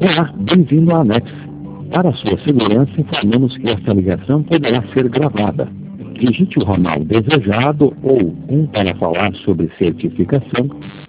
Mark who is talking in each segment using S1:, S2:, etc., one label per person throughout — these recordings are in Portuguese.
S1: Olá, bem-vindo à Anex. Para sua segurança, informamos que esta ligação poderá ser gravada. Digite o ramal desejado ou um para falar sobre certificação.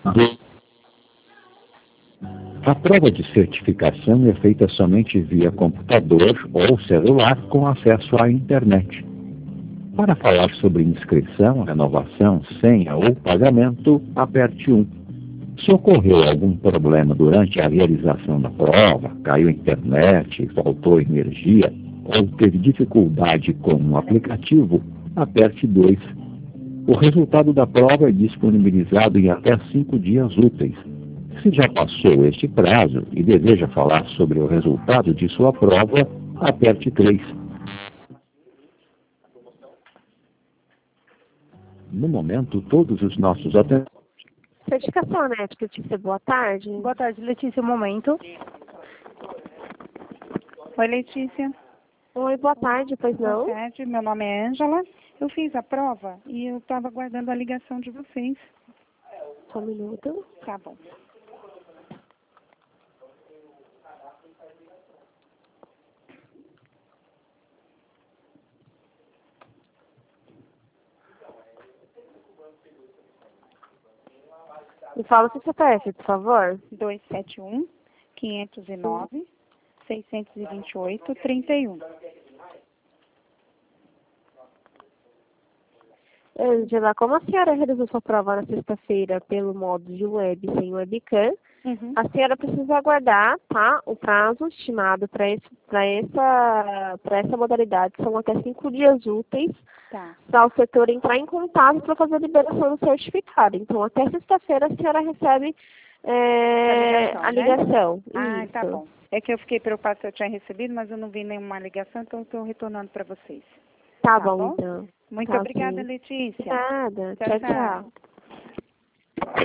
S1: A prova de certificação é feita somente via computador ou celular com acesso à internet. Para falar sobre inscrição, renovação, senha ou pagamento, aperte 1. Se ocorreu algum problema durante a realização da prova, caiu a internet, faltou energia ou teve dificuldade com um aplicativo, aperte 2. O resultado da prova é disponibilizado em até 5 dias úteis. Se já passou este prazo e deseja falar sobre o resultado de sua prova, aperte 3. No momento, todos os nossos atendentes...
S2: Certificação, né? Letícia, boa tarde.
S3: Boa tarde, Letícia, um momento. Oi, Letícia.
S2: Oi, boa tarde, pois não?
S3: Boa tarde, meu nome é Ângela. Eu fiz a prova e eu estava aguardando a ligação de vocês.
S2: Só um minuto.
S3: Tá bom.
S2: Me fala o seu CPF, por favor.
S3: 271-509-628-31.
S2: Ângela, como a senhora realizou sua prova na sexta-feira pelo modo de web sem webcam, a senhora precisa aguardar, tá? O prazo estimado para essa modalidade são até 5 dias úteis,
S3: Tá.
S2: para o setor entrar em contato para fazer a liberação do certificado. Então, até sexta-feira a senhora recebe a ligação.
S3: Ah,
S2: Isso.
S3: tá bom. É que eu fiquei preocupada se eu tinha recebido, mas eu não vi nenhuma ligação, então estou retornando para vocês.
S2: Tá bom, então.
S3: Muito
S2: Tá,
S3: obrigada,
S2: sim.
S3: Letícia.
S2: Nada.
S3: Tchau,
S2: Tchau, tchau.